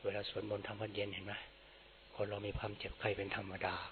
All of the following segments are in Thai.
เวลาสวดมนต์ทำวัดเย็นเห็นไหมคนเรามีความเจ็บไข้เป็นธรรมดา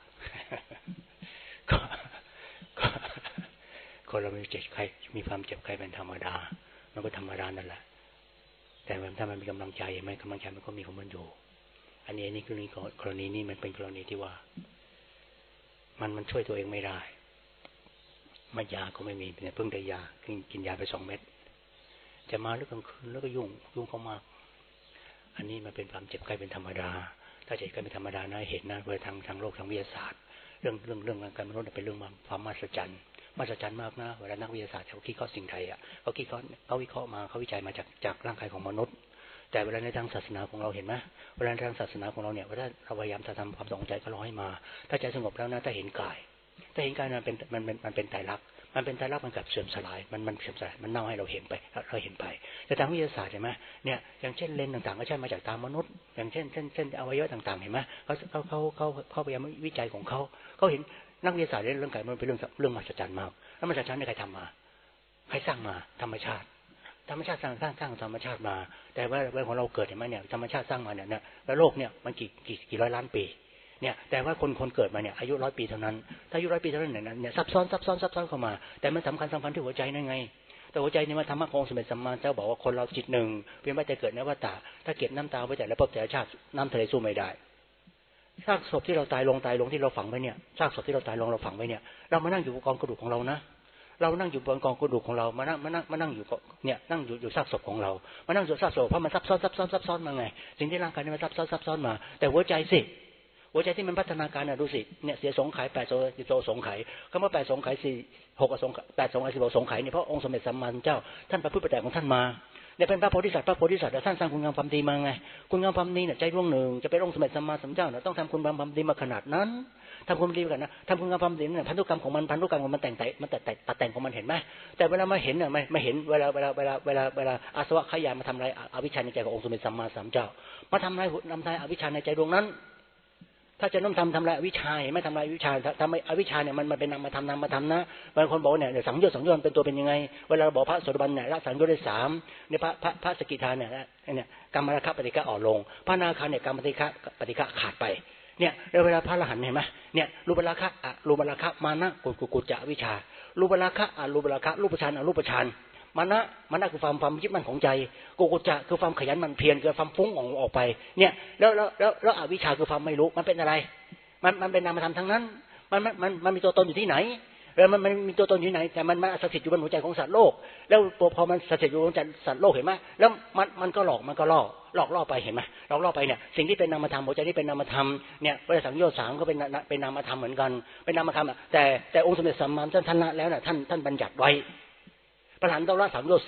คนเรามีเจ็บไข้มีความเจ็บไข้เป็นธรรมดามันก็ธรรมดานั่นแหละแต่ถ้ามันมีกำลังใจไหมกำลังใจมันก็มีของมันอยู่อันนี้คือกรณีนี้มันเป็นกรณีที่ว่ามันช่วยตัวเองไม่ได้มายาก็ไม่มีเนี่ยเพิ่งได้ยากินยาไป2 เม็ดจะมาหรือกลางคืนแล้วก็ยุ่งเขามากอันนี้มันเป็นความเจ็บไข้เป็นธรรมดาถ้าเจ็บไข้เป็นธรรมดานะเห็นนะโดยทางโลกทางวิทยาศาสตร์เรื่องการมนุษย์เป็นเรื่องความมหัศจรรย์มากนะเวลานักวิทยาศาสตร์เขาคิดข้อสิ่งใดอ่ะเขาวิเคราะห์มาเขาวิจัยมาจากร่างกายของมนุษย์แต่เวลาในทางศาสนาของเราเห็นไหมเวลาในทางศาสนาของเราเนี่ยเวลาเราพยายามจะทำความสงบใจก็ร้อยมาถ้าใจสงบแล้วนะถ้าเห็นกายมันเป็นไตรลักษณ์มันเป็นไตรลักษณ์มันกับเสื่อมสลายมันเสื่อมสลายมันเน่าให้เราเห็นไปแต่ทางวิทยาศาสตร์เห็นไหมเนี่ยอย่างเช่นเลนส์ต่างๆก็ใช่มาจากตามนุษย์อย่างเช่นอวัยวะต่างๆเห็นไหมเขาพยายามวิจัยของเขาเห็นนักวิทยาศาสตร์เรื่องกายมันเป็นเรื่องมหัศจรรย์มากแล้วมหัศจรรย์นี่ใครทำมาใครสร้างมาธรรมชาติสร้างธรรมชาติมาแต่ว่าเวลาของเราเกิดเห็นไหมเนี่ยธรรมชาติสร้างมาเนี่ยแล้วโลกเนี่ยมันกี่ร้อยล้านปีเนี่ยแต่ว่าคนเกิดมาเนี่ยอายุ100 ปีเท่านั้นถ้าอายุ100 ปีเท่านั้นเนี่ยซับซ้อนเข้ามาแต่มันสำคัญที่หัวใจนั่นไงแต่หัวใจนี่มันธรรมะของสมเด็จสัมมาเจ้าบอกว่าคนเราจิตหนึ่งเพียงแต่จะเกิดในวัฏฏะถ้าเก็บน้ำตาไว้แต่ละภพแต่ละชาติน้ำทะเลสู้ไม่ได้ซากศพที่เราตายลงที่เราฝังไว้เนี่ยซากศพที่เราตายลงเราฝังไว้เนี่ยเรามานั่งอยู่กองกระดูกของเรานะเรานั่งอยู่บนกองกระดูกของเรามานั่งอยู่เนี่ยนั่งอยู่ซากศพของเรามานั่งอยู่ซากศพเพราะมันซับซ้อนมาไงสิ่งที่ร่างกายนี่มันซับซ้อนมาแต่หัวใจที่มันพัฒนาการน่ะดูสิเนี่ยเสียสงไขย8 โสสงไขยคำว่า8 สงไขย6 สงไขย8 สงไขย16 สงไขยเนี่ยเพราะองค์สมเด็จสัมมาสัมพุทธเจ้าท่านประพฤติปฏิบัติของท่านมาเนี่ยเป็นพระโพธิสัตว์ท่านสร้างคุณงามความดีมาไงคุณงามความดีเนี่ยใจดวงหนึ่งจะเป็นองค์สมเด็จสัมมาสัมพุทธเจ้าเนี่ยต้องทำคุณงามความดีมาขนาดนั้นทำคุณดีกันนะทำคุณงามความดีเนี่ยพันธุกรรมของมันแต่งตัดแต่งของมันเห็นไหมแต่เวลามาเห็นเนี่ยไม่เห็นเวลาอาสวะขยายมาทำลายอวิชชาในใจขององค์สมเด็จสัมมาสัมพุทธเจ้ามาทำลายอวิชชาในใจดวงนั้นถ้าจะต้องทำลายอวิชชาไม่ทำลายอวิชชาทำอวิชชาเนี่ยมันเป็นนามธรรมนะบางคนบอกเนี่ยสังโยชน์เป็นตัวเป็นยังไงเวลาบอกพระโสดาบันเนี่ยละสังโยชน์ได้3เนี่ยพระสกิทาเนี่ยกรรมราคะปฏิฆะอ่อนลงพระนาคาเนี่ยกรรมปฏิฆะขาดไปเนี่ยเวลาพระอรหันต์เห็นไหมเนี่ยรูปราคะมานะกุจจะวิชารูปราคะรูปฌานรูปฌานมานะคือความยึดมั่นของใจกุจจะคือความขยันหมั่นเพียรคือความฟุ้งออกไปเนี่ยแล้วอวิชชาคือความไม่รู้มันเป็นอะไรมันเป็นนามธรรมทั้งนั้นมันมีตัวตนอยู่ที่ไหนแล้วมันมีตัวตนอยู่ไหนแต่มันสถิตอยู่บนหัวใจของสัตว์โลกแล้วพอมันสถิตอยู่บนใจสัตว์โลกเห็นไหมแล้วมันก็หลอกล่อไปเห็นไหมหลอกล่อไปเนี่ยสิ่งที่เป็นนามธรรมหัวใจที่เป็นนามธรรมเนี่ยเวลาสังโยชน์3ก็เป็นนามธรรมเหมือนกันเป็นนามธรรมแต่องค์สมเด็จสัมมาสัมพุทธเจ้าท่านละแล้วน่ะท่านบัญญัติไว้พระอรหันต์ต้องละสังโยชน์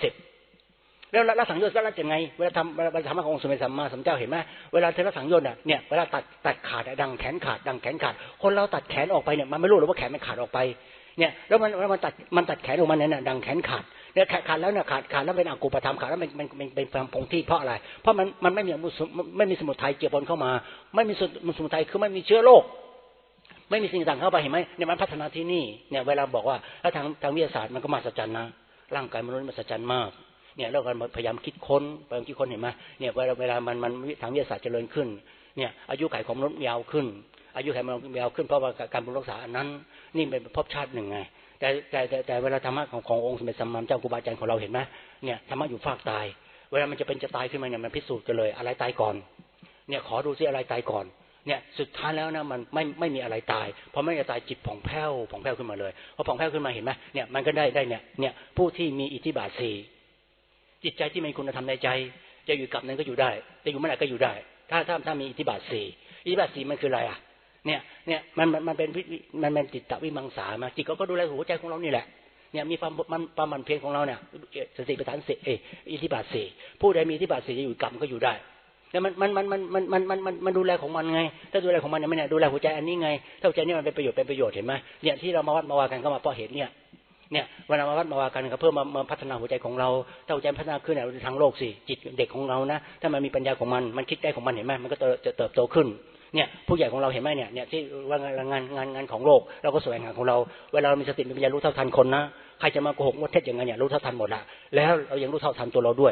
10แล้วละสังโยชน์ละยังไงเวลาทำขององค์สมเด็จสัมมาสัมพุทธเจ้าเห็นไหมเวลาเทระสังโยชน์เนี่ยเวลาตัดขาดดังแขนขาดคนเราตัดแขนออกไปเนี่ยมันไม่รู้หรอกว่าแขนมันขาดออกไปเนี่ยแล้วมันตัดแขนออกมาเนี่ยดังแขนขาดเนี่ยขาดแล้วเนี่ยขาดแล้วเป็นอกุปธรรมขาดแล้วมันเป็นความคงที่เพราะอะไรเพราะมันไม่มีสมุทัยเจือปนเข้ามาไม่มีสมุทัยคือไม่มีเชื้อโรคไม่มีสิ่งต่างเข้าไปเห็นไหมเนี่ยมันพัฒนาที่นี่เนี่ยเวลาบอกว่าถ้าทางวิทยาศาสตร์มันก็มหัศจรรย์นะร่างกายมนุษย์มหัศจรรย์มากเนี่ยเราก็พยายามคิดค้นเห็นไหมเนี่ยเวลามันทางวิทยาศาสตร์เจริญขึ้นเนี่ยอายุขัยของมนุษย์ยาวขึ้นอายุขัยมันยาวขึ้นเพราะว่าการบำรุงรักษาอันนั้นนี่เป็นภพชาติหนึ่งไงแต่เวลาธรรมะขององค์สมเด็จสัมมาสัมพุทธเจ้าครูบาอาจารย์ของเราเห็นไหมเนี่ยธรรมะอยู่ฟากตายเวลามันจะตายขึ้นมาเนี่ยมันพิสูจน์กันเลยอะไรตายก่อนเนี่ยขอดูซิอะไรตายก่อนเนี่ยสุดท้ายแล้วนะมันไม่มีอะไรตายเพราะไม่จะตายจิตผ่องแผ้วขึ้นมาเลยพอผ่องแผ้วขึ้นมาเห็นไหมเนี่ยมันก็ได้เนี่ยผู้ที่มีอิทธิบาท4จิตใจที่มีคุณธรรมในใจจะอยู่กับนั้นก็อยู่ได้จะอยู่เมื่อไหร่ก็อยู่ได้ถ้ามีอิทธิบาท4อิทธิบาท4มันคืออะไรอ่ะเนี่ยมันเป็นจิตตวิมังสามาจิตก็ดูแลหัวใจของเรานี่แหละเนี่ยมีความมันเพียรของเราเนี่ยสติปัฏฐานอิทธิบาท4ผู้ใดมีอิทธิบาท4จะอยู่กรรมก็อยู่ได้แล้วมันดูแลของมันไงถ้าดูแลของมันเนี่ยไม่เนี่ยดูแลหัวใจอันนี้ไงถ้าหัวใจนี่มันเป็นประโยชน์เห็นไหมเนี่ยที่เรามาวัดมาวากันก็มาเพราะเหตุเนี่ยเวลามาวัดมาวากันก็เพื่อมาพัฒนาหัวใจของเราถ้าหัวใจพัฒนาขึ้นเนี่ยทางโลกสิจิตเด็กของเรานะถ้ามันมีปัญญาของมันคิดได้ของมันเห็นไหมมันก็จะเติบโตขึ้นเนี่ยผู้ใหญ่ของเราเห็นไหมเนี่ยที่ว่างานของโลกเราก็แสวงหาของเราเวลาเรามีสติมีปัญญารู้เท่าทันคนนะใครจะมาโกหกมดเท็จอย่างไงเนี่ยรู้เท่าทันหมดละแล้วเรายังรู้เท่าทันตัวเราด้วย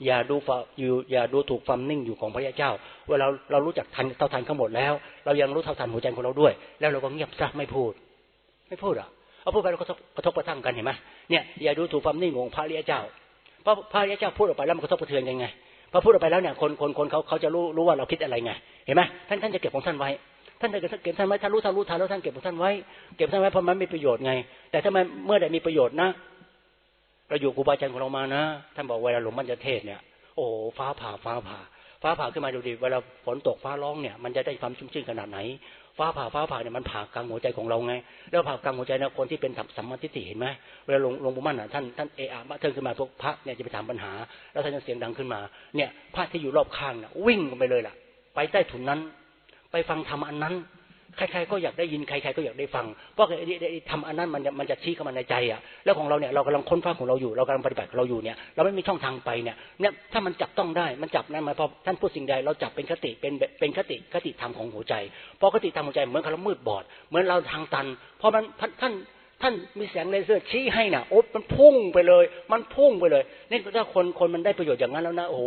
อย่าดูถูกความนิ่งอยู่ของพระเจ้าว่าเรารู้จักทันเท่าทันเขาหมดแล้วเรายังรู้เท่าทันหัวใจของเราด้วยแล้วเราก็เงียบซะไม่พูดอ่ะเอาพูดไปแล้วก็กระทบกระทั่งกันเห็นไหมเนี่ยอย่าดูถูกความนิ่งของพระเจ้าเพราะพระเจ้าพูดออกไปแล้วมันกระทบกระเทือนยังไงพอพูดออกไปแล้วเนี่ยคนเขาจะรู้ว่าเราคิดอะไรไงเห็นไหมท่านจะเก็บของท่านไว้ท่านจะเก็บท่านไว้ท่านรู้ทันแล้วท่านเก็บของท่านไว้เพราะมันมีประโยชน์ไงแต่ถ้ามันเมื่อใดมีประโยชน์นะเราอยู่ครูบาอาจารย์ของเรามานะท่านบอกเวลาหลวงพ่อจะเทศเนี่ยโอ้ฟ้าผ่าขึ้นมาดูดิเวลาฝนตกฟ้าร้องเนี่ยมันจะได้ความชุ่มชื่นขนาดไหนฟ้าผ่าเนี่ยมันผ่ากลางหัวใจของเราไงแล้วผ่ากลางหัวใจนะคนที่เป็นสัมมาทิฏฐิเห็นไหมเวลาหลวงปู่มั่นท่านเอะมาเทิงขึ้นมาพวกพระเนี่ยจะไปถามปัญหาแล้วท่านจะเสียงดังขึ้นมาเนี่ยพระที่อยู่รอบข้างน่ะวิ่งไปเลยล่ะไปใต้ถุนนั้นไปฟังธรรมอันนั้นใครๆก็อยากได้ยินใครๆก็อยากได้ฟังเพราะทำอันนั้นมันจะชี้เข้ามาในใจอ่ะแล้วของเราเนี่ยเรากำลังค้นคว้าของเราอยู่เรากำลังปฏิบัติของเราอยู่เนี่ยเราไม่มีช่องทางไปเนี่ยถ้ามันจับต้องได้มันจับนะหมายพอท่านพูดสิ่งใดเราจับเป็นคติเป็นคติธรรมของหัวใจพอคติธรรมหัวใจเหมือนเรามืดบอดเหมือนเราทางตันพอมันท่านมีแสงเลเซอร์ชี้ให้น่ะโอ๊มันพุ่งไปเลยนี่ถ้าคนมันได้ประโยชน์อย่างนั้นแล้วนะโอ้โห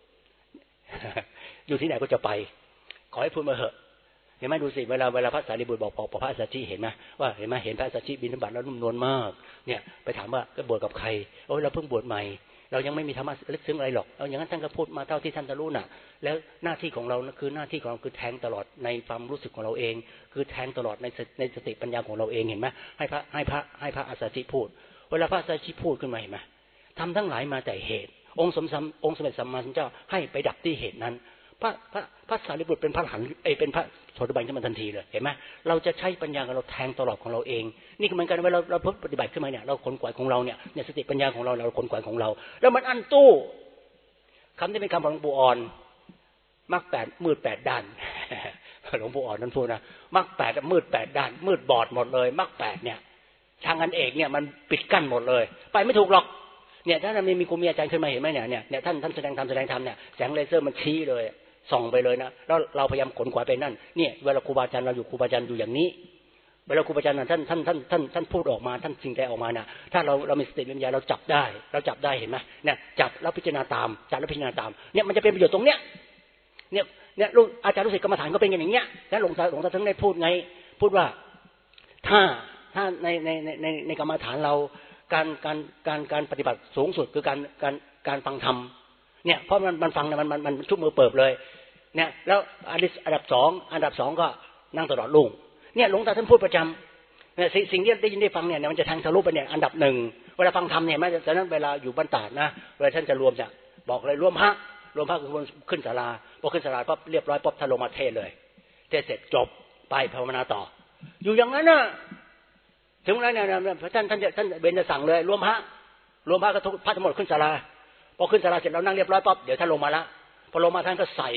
อยู่ที่ไหนก็จะไปขอให้พูดมาเหอะเห็นไหมดูสิเวลาพระสารีบุตรบอกพระสัชชีเห็นไหมว่าเห็นไหมเห็นพระสัชชีบิณฑบาตแล้วนุ่มนวลมากเนี่ยไปถามว่าก็บวชกับใครโอ้ยเราเพิ่งบวชใหม่เรายังไม่มีธรรมะลึกซึ้งอะไรหรอกเอาอย่างนั้นท่านก็พูดมาเท่าที่ท่านจะรู้น่ะแล้วหน้าที่ของเราคือหน้าที่ของเราคือแทงตลอดในความรู้สึกของเราเองคือแทงตลอดในสติปัญญาของเราเองเห็นไหมให้พระสัชชีพูดเวลาพระสัชชีพูดขึ้นมาเห็นไหมทำทั้งหลายมาแต่เหตุองค์สมเด็จสัมมาสัมพุทธเจ้าให้ไปดับที่เหตุนั้นพระสารีบุตรเป็นพระอรหันต์เป็นพระโสดาบันขึ้นมาทันทีเลยเห็นไหมเราจะใช้ปัญญาของเราแทงตลอดของเราเองนี่เหมือนกันเวลาเราปฏิบัติขึ้นมาเนี่ยเราขนขวายของเราเนี่ยสติปัญญาของเราขนขวายของเราแล้วมันอันตู้คำที่เป็นคำของหลวงปู่อ่อนมรรค8มืด8ด้านหลวงปู่อ่อนนั่นพูดนะมรรค8มืด8ด้านมืดบอดหมดเลยมรรค8เนี่ยทางอันเอกเนี่ยมันปิดกั้นหมดเลยไปไม่ถูกหรอกเนี่ยถ้ามีครูมีอาจารย์ขึ้นมาเห็นไหมเนี่ยท่านแสดงธรรมเนี่ยแสงเลเซอร์มันชี้เลยส่องไปเลยนะแล้วเราพยายามขนขวายไปนั่นเนี่ยเวลาครูบาอาจารย์เราอยู่ครูบาอาจารย์อยู่อย่างนี้เวลาครูบาอาจารย์ท่านพูดออกมาท่านสิ่งใดออกมาน่ะถ้าเรามีสติปัญญาเราจับได้เห็นไหมเนี่ยจับแล้วพิจารณาตามเนี่ยมันจะเป็นประโยชน์ตรงเนี้ยเนี่ยลูกอาจารย์รู้สึกกรรมฐานก็เป็นอย่างเงี้ยแล้วหลวงตาทั้งได้พูดไงพูดว่าถ้าในกรรมฐานเราการปฏิบัติสูงสุดคือการฟังธรรมเนี่ยเพราะมันฟังมันชุบมือเปิบเลยเนี่ยแล้วอันดับสองก็นั่งตลอดรุ่งเนี่ยหลวงตาท่านพูดประจำเนี่ยสิ่งที่ได้ยินได้ฟังเนี่ยมันจะทางทะลุไปเนี่ยอันดับหนึ่งเวลาฟังธรรมเนี่ยแม้แต่นั้นเวลาอยู่บ้านตาดนะเวลาท่านจะรวมจะบอกเลยรวมพระขึ้นศาลาพอขึ้นศาลาปั๊บเรียบร้อยปั๊บท่านลงมาเทศเลยเทศเสร็จจบไปภาวนาต่ออยู่อย่างนั้นน่ะถึงเวลาเนี่ยท่านเบญจะสั่งเลยรวมพระก็ทุกพระทั้งหมดขึ้นศาลาพอขึ้นศาลาเสร็จเรานั่งเรียบร้อยปั๊บเดี๋ยวท่านลงมาละพอลงมาท่านก็ใส่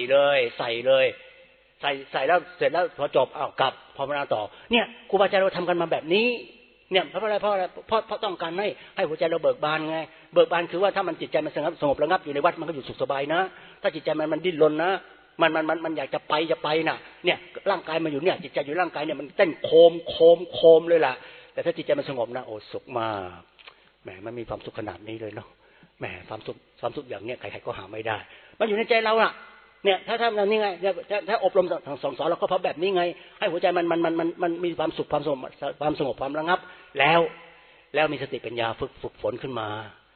แล้วเสร็จแล้วพอจบกลับภาวนาต่อเนี่ยครูบาอาจารย์เราทำกันมาแบบนี้เนี่ยเพราะอะไรเพราะต้องการให้หัวใจเราเบิกบานไงเบิกบานคือว่าถ้ามันจิตใจมันสงบระงับอยู่ในวัดมันก็อยู่สุขสบายนะถ้าจิตใจมันดิ้นรนนะมันอยากจะไปน่ะเนี่ยร่างกายมันอยู่เนี่ยจิตใจอยู่ร่างกายเนี่ยมันเต้นโคมเลยล่ะแต่ถ้าจิตใจมันสงบนะโอ้สุขมากแหมมันมีความสุขขนาดนี้เลยเนาะแหมความสุขอย่างเนี้ยใครๆก็หาไม่ได้มันอยู่ในใจเราน่ะเนี่ยถ้านี่ไงถ้าอบรมสอนเราก็เพราะแบบนี้ไงให้หัวใจมันมีความสุขความสงบความระงับแล้วมีสติปัญญาฝึกฝนขึ้นมา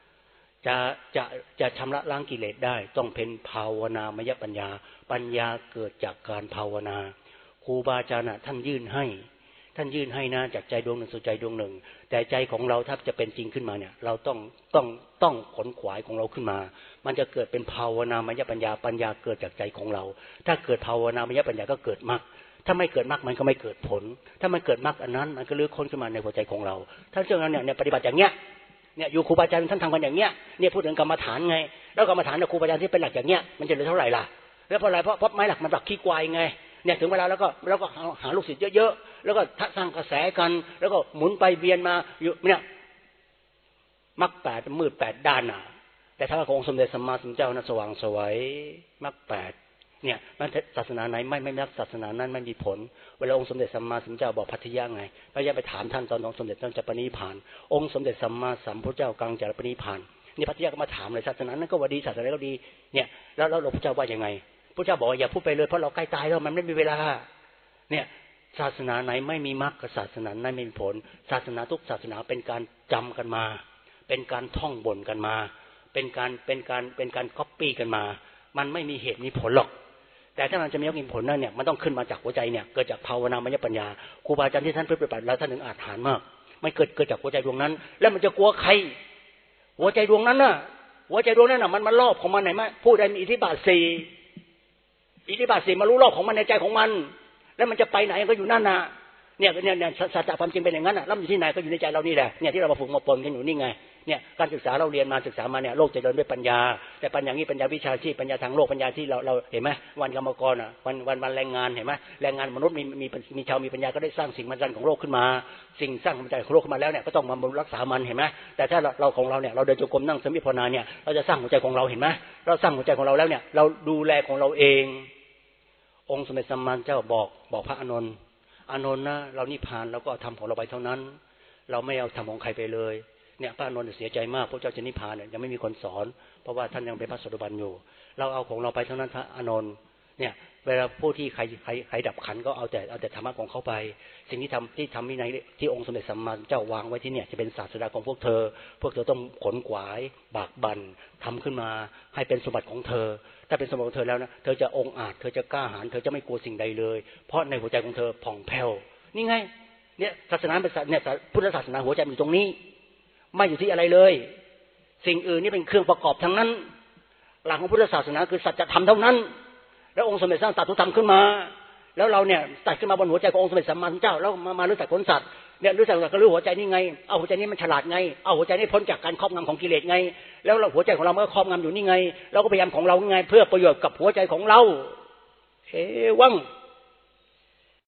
จะชำระล้างกิเลสได้ต้องเป็นภาวนามยปัญญาเกิดจากการภาวนาครูบาอาจารย์ท่านยื่นให้นะจากใจดวงหนึ่งสู่ใจดวงหนึ่งแต่ใจของเราถ้าจะเป็นจริงขึ้นมาเนี่ยเราต้องขนขวายของเราขึ้นมามันจะเกิดเป็นภาวนามยปัญญาเกิดจากใจของเราถ้าเกิดภาวนามยปัญญาก็เกิดมรรคถ้าไม่เกิดมรรคมันก็ไม่เกิดผลถ้ามันเกิดมรรคอันนั้นมันก็ลื้อค้นขึ้นมาในหัวใจของเราถ้าเรื่องนั้นเนี่ยปฏิบัติอย่างเงี้ยเนี่ยอยู่ครูบาอาจารย์ท่านทำกันอย่างเงี้ยเนี่ยพูดถึงกรรมฐานไงแล้วกรรมฐานครูบาอาจารย์ที่เป็นหลักอย่างเงี้ยมันจะเหลือเท่าไหร่ล่ะแล้วเพราะอะไรเพราะไม้หลักมันหลักขี้ควายไงเนี่ยถึงเวลาแล้วก็หาลูกศิษย์เยอะๆแล้วก็สร้างกระแสกันแล้วก็หมุนไปเวียนมาอยู่เนี่ยมรรค8มืด8ด้านน่ะแต่ถ้าของสมเด็จสัมมาสัมพุทธเจ้านั้นสว่างไสวมรรค8เนี่ยมันศาสนาไหนไม่รักศาสนานั้นไม่มีผลเวลาองค์สมเด็จสัมมาสัมพุทธเจ้าบอกพัทยาไงพระยาไปถามท่านตอนองค์สมเด็จท่านจะปณิพานองค์สมเด็จสัมมาสัมพุทธเจ้ากำลังจะปณิพานนี่พระเจ้าก็มาถามเลยศาสนานั้นก็ว่าดีศาสนาก็ดีเนี่ยแล้วพระเจ้าว่ายังไงพระเจ้าบอกอย่าพูดไปเลยเพราะเราใกล้ตายแล้วมันไม่มีเวลาเนี่ยศาสนาไหนไม่มีมรรคศาสนาไหนไม่มีผลศาสนาทุกศาสนาเป็นการจำกันมาเป็นการท่องบ่นกันมาเป็นการก๊อปปี้กันมามันไม่มีเหตุมีผลหรอกแต่ถ้ามันจะมีผลนั่นเนี่ยมันต้องขึ้นมาจากหัวใจเนี่ยเกิดจากภาวนามยปัญญาครูบาอาจารย์ที่ท่านปฏิบัติแล้วท่านถึงอาจหาญมากไม่เกิดจากหัวใจดวงนั้นแล้วมันจะกลัวใครหัวใจดวงนั้นน่ะหัวใจดวงนั้นน่ะมันรอบของมันไหนมั้ยผู้ใดมีอิทธิบาท4มารู้รอบของมันในใจของมันแล้วมันจะไปไหนก็อยู่นั่นน่ะเนี่ยสัจจะความจริงเป็นอย่างนั้นน่ะแล้วมันอยู่ที่ไหนก็อยู่ในใจเรานี่แหละเนี่ยที่เรามาฝึกมาปนกันอยู่นี่ไงเนี่ยการศึกษาเราเรียนมาศึกษามาเนี่ยโลกจะเดินด้วยปัญญาแต่ปัญญานี้ปัญญาวิชาชีพปัญญาทางโลกปัญญาที่เราเห็นไหมวันกรรมกรอ่ะวันแรงงานเห็นไหมแรงงานมนุษย์มีชาวมีปัญญาก็ได้สร้างสิ่งมหัศจรรย์ของโลกขึ้นมาสิ่งสร้างมหัศจรรย์ของโลกขึ้นมาแล้วเนี่ยก็ต้องมาบำรุงรักษามันเห็นไหมแต่ถ้าเราของเราเนี่ยเราเดินจงกรมนั่งสมาธิภาวนาเนี่ยเราจะสร้างหัวใจของเราเห็นไหมเราสร้างหัวใจของเราแล้วเนี่ยเราดูแลของเราเององค์สมเด็จสัมมาสัมพุทธเจ้าบอกพระอานนท์นะเรานิพพานเราก็ทำของเราไปเท่านั้นเราไม่เอาทำของใครไปเลยเนี่ยพระอานนท์เสียใจมากพระเจ้าจะนิพพานเนี่ยยังไม่มีคนสอนเพราะว่าท่านยังเป็นพระโสดาบันอยู่เราเอาของเราไปเท่านั้นพระอานนท์เนี่ยเวลาผู้ที่ใครดับขันก็เอาแต่ธรรมะของเขาไปสิ่งที่ทำวินัยที่องค์สมเด็จสัมมาสัมพุทธเจ้าวางไว้ที่เนี่ยจะเป็นศาสดาของพวกเธอต้องขนขวายบากบั่นทำขึ้นมาให้เป็นสมบัติของเธอถ้าเป็นสมบัติของเธอแล้วนะเธอจะองอาจเธอจะกล้าหาญเธอจะไม่กลัวสิ่งใดเลยเพราะในหัวใจของเธอผ่องแผ้วนี่ไงเนี่ยศาสนาเป็นเนี่ยพุทธศาสนาหัวใจอยู่ตรงนี้ไม่อยู่ที่อะไรเลยสิ่งอื่นนี่เป็นเครื่องประกอบทั้งนั้นหลักของพุทธศาสนาคือสัจธรรมเท่านั้นแล้วองค์สมเด็จสร้างสัตถุธรรมขึ้นมาแล้วเราเนี่ยตัดขึ้นมาบนหัวใจขององค์สมเด็จสัมมาสัมพุทธเจ้าแล้วมารู้จักผลสัตว์เนี่ยรู้จักก็รู้หัวใจนี่ไงเอาหัวใจนี้มันฉลาดไงเอาหัวใจนี้พ้นจากการครอบงำของกิเลสไงแล้วเราหัวใจของเรามันก็ครอบงำอยู่นี่ไงเราก็พยายามของเราไงเพื่อประโยชน์กับหัวใจของเราวัง